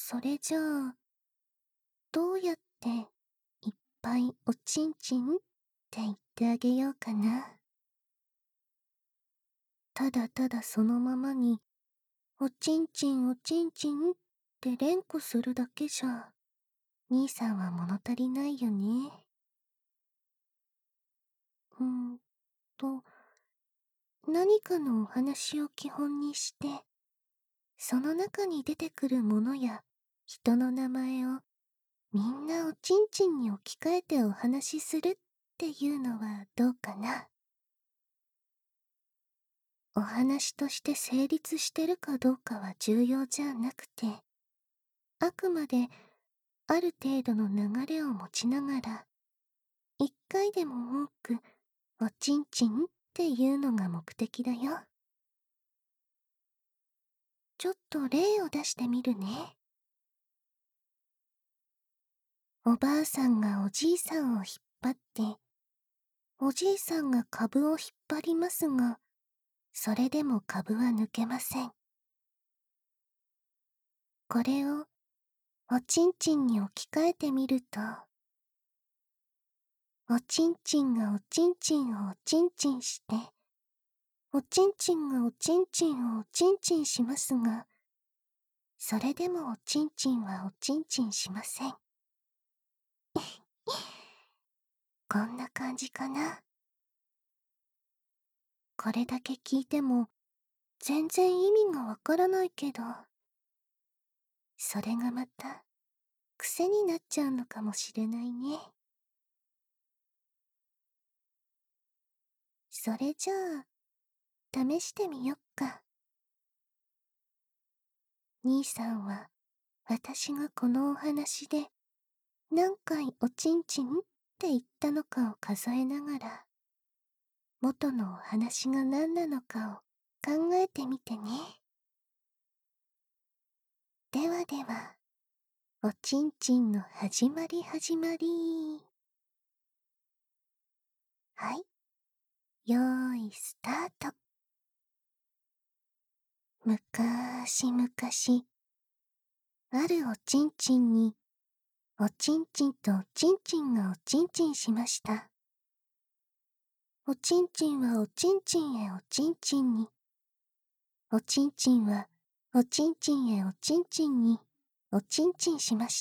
それじゃあ、どうやっていっぱいおちんちんって言ってあげようかな。ただただそのままに、おちんちんおちんちんって連呼するだけじゃ、兄さんは物足りないよね。うーんと、何かのお話を基本にして、その中に出てくるものや人の名前をみんなおちんちんに置き換えてお話しするっていうのはどうかな。お話として成立してるかどうかは重要じゃなくて、あくまである程度の流れを持ちながら、一回でも多くおちんちんっていうのが目的だよ。ちょっと例を出してみるね。おばあさんがおじいさんを引っ張って、おじいさんが株を引っ張りますが、それでも株は抜けません。これをおちんちんに置き換えてみると、おちんちんがおちんちんをおちんちんして、おちんちんがおちんちんをおちんちんしますが、それでもおちんちんはおちんちんしません。こんな感じかな。これだけ聞いても全然意味がわからないけど、それがまた癖になっちゃうのかもしれないね。それじゃあ、試してみよっか。兄さんは、私がこのお話で何回おちんちんって言ったのかを数えながら、元のお話が何なのかを考えてみてね。ではでは、おちんちんの始まり始まり。はい。よーい、スタート。むかーしむかし、あるおちんちんに、おちんちんとおちんちんがおちんちんしました。おちんちんはおちんちんへおちんちんに、おちんちんはおちんちんへおちんちんにおちんちんしました。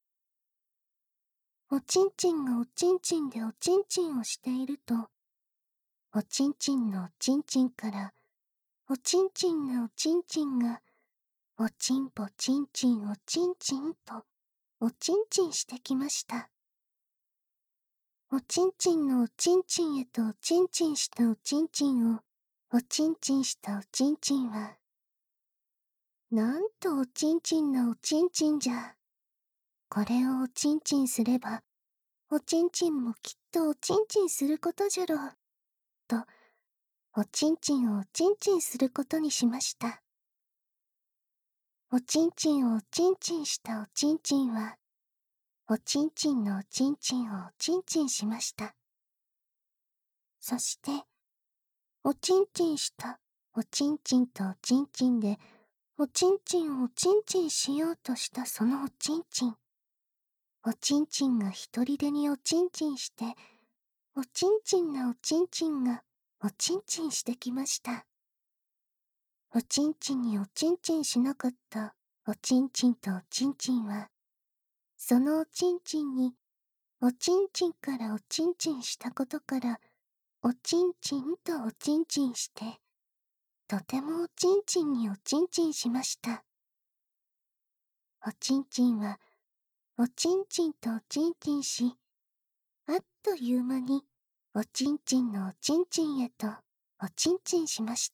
おちんちんがおちんちんでおちんちんをしていると、おちんちんのおちんちんからおちんちんのおちんちんがおちんぽちんちんおちんちんとおちんちんしてきました。おちんちんのおちんちんへとおちんちんしたおちんちんをおちんちんしたおちんちんは、なんとおちんちんなおちんちんじゃ。これをおちんちんすれば、おちんちんもきっとおちんちんすることじゃろう。と、おちんちんをおちんちんすることにしました。おちんちんをおちんちんしたおちんちんは、おちんちんのおちんちんをおちんちんしました。そして、おちんちんしたおちんちんとおちんちんで、おちんちんをおちんちんしようとしたそのおちんちん。おちんちんがひとりでにおちんちんして、おちんちんなおちんちんがおちんちんしてきました。おちんちんにおちんちんしなかったおちんちんとおちんちんは、そのおちんちんにおちんちんからおちんちんしたことから、おちんちんとおちんちんして、とてもおちんちんにおちんちんしました。おちんちんは、おちんちんとおちんちんし、あっという間に、おちんちんのおちんちんへと、おちんちんしました。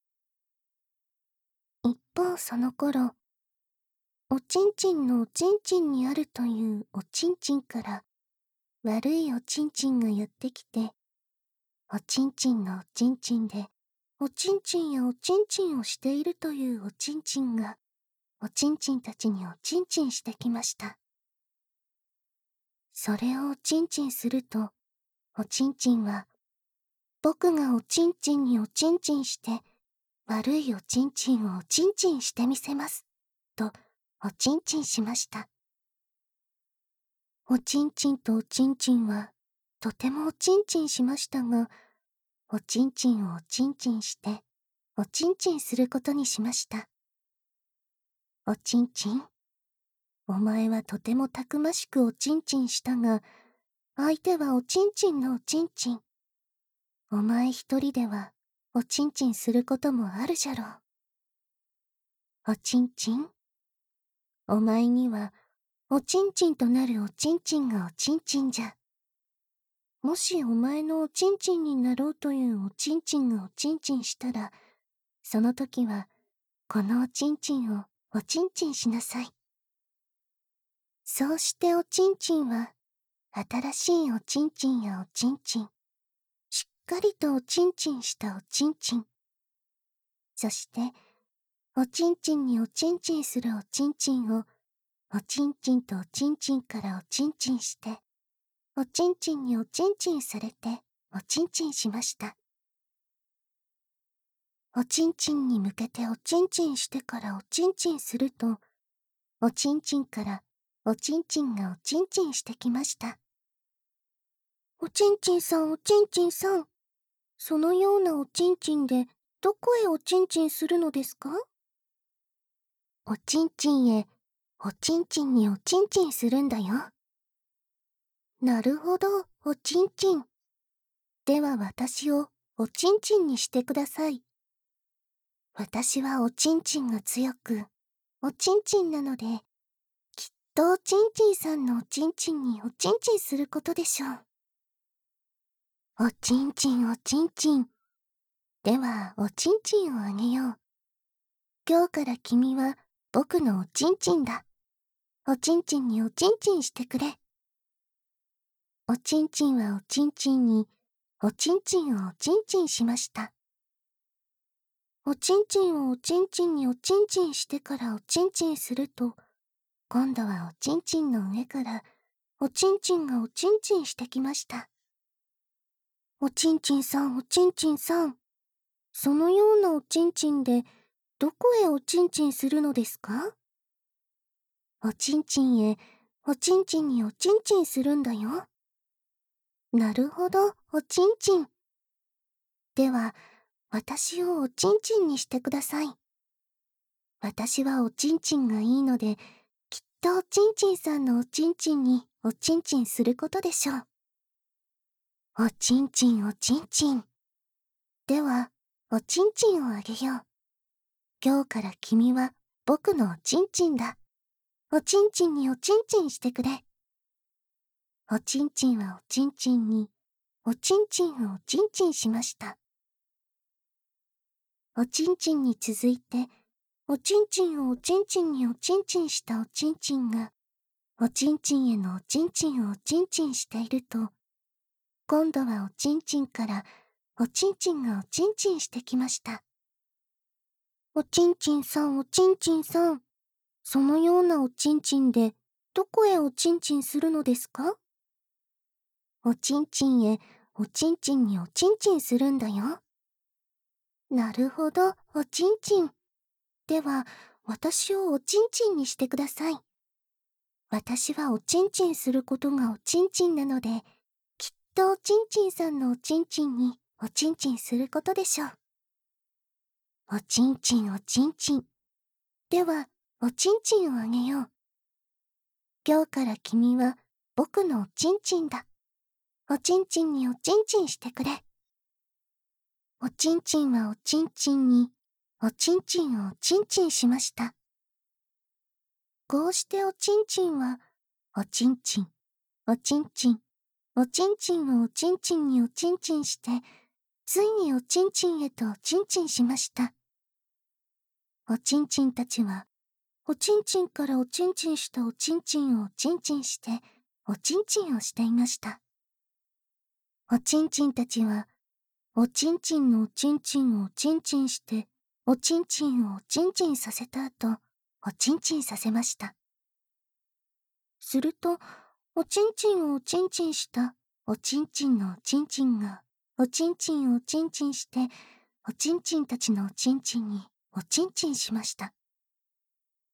一方その頃、おちんちんのおちんちんにあるというおちんちんから、悪いおちんちんがやってきて、おちんちんのおちんちんで、おちんちんやおちんちんをしているというおちんちんが、おちんちんたちにおちんちんしてきました。それをおちんちんすると、おちんちんは、僕がおちんちんにおちんちんして、悪いおちんちんをおちんちんしてみせます。と、 おちんちんしました。おちんちんとおちんちんは、とてもおちんちんしましたが、おちんちんをおちんちんして、おちんちんすることにしました。おちんちん、お前はとてもたくましくおちんちんしたが、相手はおちんちんのおちんちん。お前一人ではおちんちんすることもあるじゃろう。おちんちん、お前にはおちんちんとなるおちんちんがおちんちんじゃ。もしお前のおちんちんになろうというおちんちんがおちんちんしたら、その時はこのおちんちんをおちんちんしなさい。そうしておちんちんは新しいおちんちんやおちんちん、しっかりとおちんちんしたおちんちん、そしておちんちんにおちんちんするおちんちんをおちんちんとおちんちんからおちんちんして、おちんちんにおちんちんされておちんちんしました。おちんちんに向けておちんちんしてからおちんちんすると、おちんちんからおちんちんがおちんちんしてきました。おちんちんさん、おちんちんさん、そのようなおちんちんでどこへおちんちんするのですか？おちんちんへ、おちんちんにおちんちんするんだよ。なるほど、おちんちん。では私をおちんちんにしてください。私はおちんちんが強く、おちんちんなので、きっとおちんちんさんのおちんちんにおちんちんすることでしょう。おちんちんおちんちん。ではおちんちんをあげよう。今日から君は僕のおちんちんだ。おちんちんにおちんちんしてくれ。おちんちんはおちんちんにおちんちんをおちんちんしました。おちんちんをおちんちんにおちんちんしてからおちんちんすると、今度はおちんちんの上からおちんちんがおちんちんしてきました。おちんちんさん、おちんちんさん、そのようなおちんちんでどこへおちんちんするのですか？おちんちんへ、おちんちんにおちんちんするんだよ。なるほど、おちんちん。では、私をおちんちんにしてください。私はおちんちんがいいので、きっとおちんちんさんのおちんちんにおちんちんすることでしょう。おちんちんおちんちん。では、おちんちんをあげよう。今日から君は僕のおちんちんだ。おちんちんにおちんちんしてくれ。おちんちんはおちんちんに、おちんちんをおちんちんしました。おちんちんに続いて、おちんちんをおちんちんにおちんちんしたおちんちんが、おちんちんへのおちんちんをおちんちんしていると、今度はおちんちんからおちんちんがおちんちんしてきました。おちんちんさん、おちんちんさん、そのようなおちんちんでどこへおちんちんするのですか？おちんちんへ、おちんちんにおちんちんするんだよ。なるほど、おちんちん。では、私をおちんちんにしてください。私はおちんちんすることがおちんちんなので、きっとおちんちんさんのおちんちんにおちんちんすることでしょう。おちんちんおちんちん。では、おちんちんをあげよう。今日から君は僕のおちんちんだ。おちんちんにおちんちんしてくれ。おちんちんはおちんちんにおちんちんをおちんちんしました。こうしておちんちんはおちんちん、おちんちん、おちんちんをおちんちんにおちんちんして、ついにおちんちんへとおちんちんしました。おちんちんたちは、おちんちんからおちんちんしたおちんちんをおちんちんして、おちんちんをしていました。おちんちんたちは、おちんちんのおちんちんをおちんちんして、おちんちんをおちんちんさせた後、おちんちんさせました。すると、おちんちんをおちんちんしたおちんちんのおちんちんが、おちんちんをおちんちんして、おちんちんたちのおちんちんにおちんちんしました。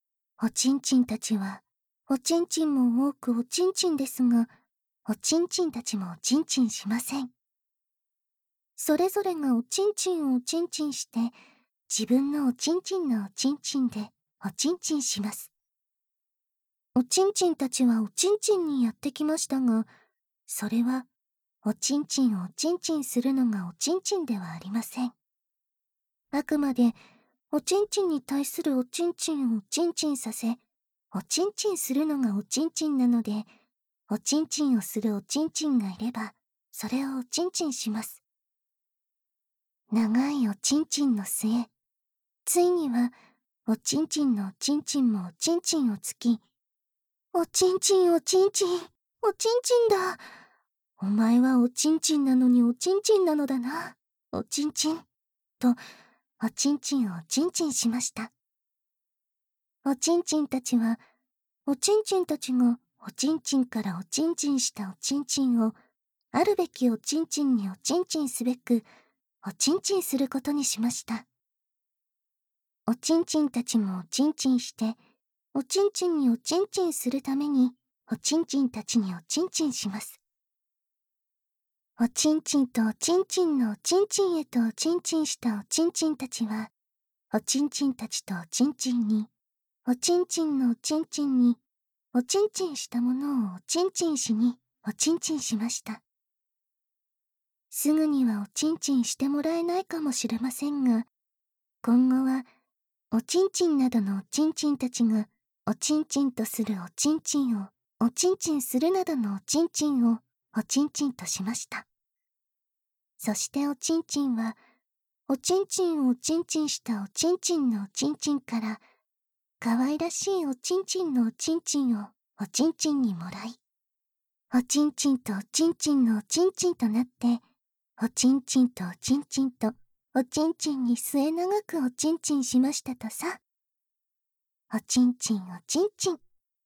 おちんちんたちは、おちんちんも多くおちんちんですが、おちんちんたちもおちんちんしません。それぞれがおちんちんをおちんちんして、自分のおちんちんのおちんちんでおちんちんします。おちんちんたちはおちんちんにやってきましたが、それはおちんちんをおちんちんするのがおちんちんではありません。あくまでおちんちんに対するおちんちんをおちんちんさせ、おちんちんするのがおちんちんなので、おちんちんをするおちんちんがいれば、それをおちんちんします。長いおちんちんの末、ついにはおちんちんのおちんちんもおちんちんをつき、おちんちんおちんちん、おちんちんだ。お前はおちんちんなのにおちんちんなのだな。おちんちん。と、おちんちんをおちんちんしました。おちんちんたちは、おちんちんたちがおちんちんからおちんちんしたおちんちんを、あるべきおちんちんにおちんちんすべく、おちんちんすることにしました。おちんちんたちもおちんちんして、おちんちんにおちんちんするために、おちんちんたちにおちんちんします。おちんちんとおちんちんのおちんちんへとおちんちんしたおちんちんたちは、おちんちんたちとおちんちんに、おちんちんのおちんちんに、おちんちんしたものをおちんちんしに、おちんちんしました。すぐにはおちんちんしてもらえないかもしれませんが、今後は、おちんちんなどのおちんちんたちが、おちんちんとするおちんちんを、おちんちんするなどのおちんちんを、おちんちんとしました。そしておちんちんは、おちんちんをおちんちんしたおちんちんのおちんちんから、かわいらしいおちんちんのおちんちんをおちんちんにもらい、おちんちんとおちんちんのおちんちんとなって、おちんちんとおちんちんとおちんちんに末長くおちんちんしましたとさ。おちんちんおちんちん。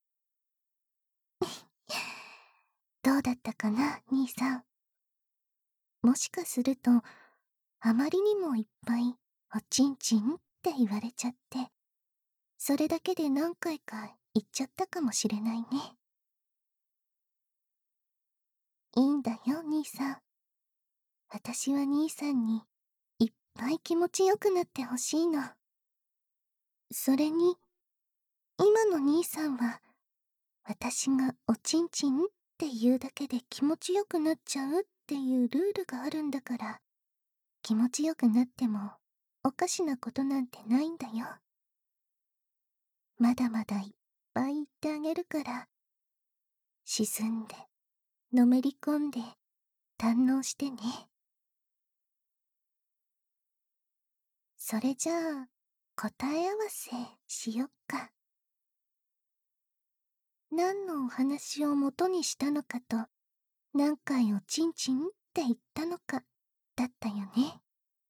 どうだったかな、兄さん。もしかすると、あまりにもいっぱいおちんちんって言われちゃって、それだけで何回か言っちゃったかもしれないね。いいんだよ、兄さん。私は兄さんにいっぱい気持ちよくなってほしいの。それに、今の兄さんは、私がおちんちんって言うだけで気持ちよくなっちゃうっていうルールがあるんだから、気持ちよくなってもおかしなことなんてないんだよ。まだまだいっぱい言ってあげるから、沈んで、のめり込んで、堪能してね。それじゃあ、答え合わせしよっか。何のお話を元にしたのかと、何回おちんちんって言ったのか、だったよね。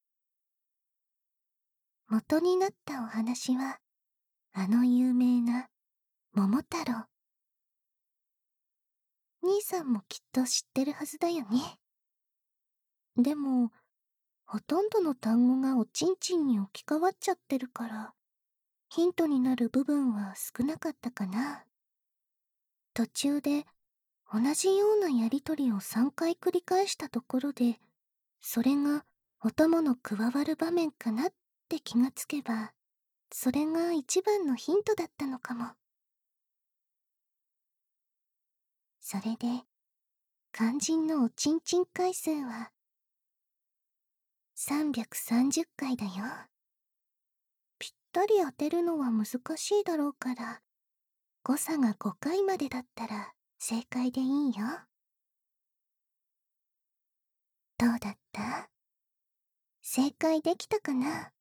元になったお話は、あの有名な桃太郎。兄さんもきっと知ってるはずだよね。でも、ほとんどの単語がおちんちんに置き換わっちゃってるから、ヒントになる部分は少なかったかな。途中で同じようなやりとりを3回繰り返したところで、それがお供の加わる場面かなって気がつけば、それが一番のヒントだったのかも。それで、肝心のおちんちん回数は330回だよ。ぴったり当てるのは難しいだろうから、誤差が5回までだったら正解でいいよ。どうだった？正解できたかな？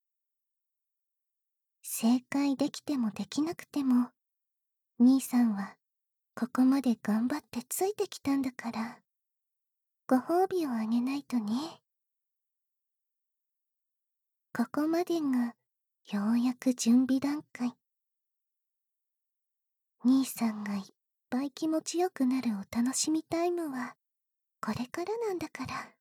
正解できてもできなくても、兄さんはここまで頑張ってついてきたんだから、ご褒美をあげないとね。ここまでがようやく準備段階。兄さんがいっぱい気持ちよくなるお楽しみタイムはこれからなんだから。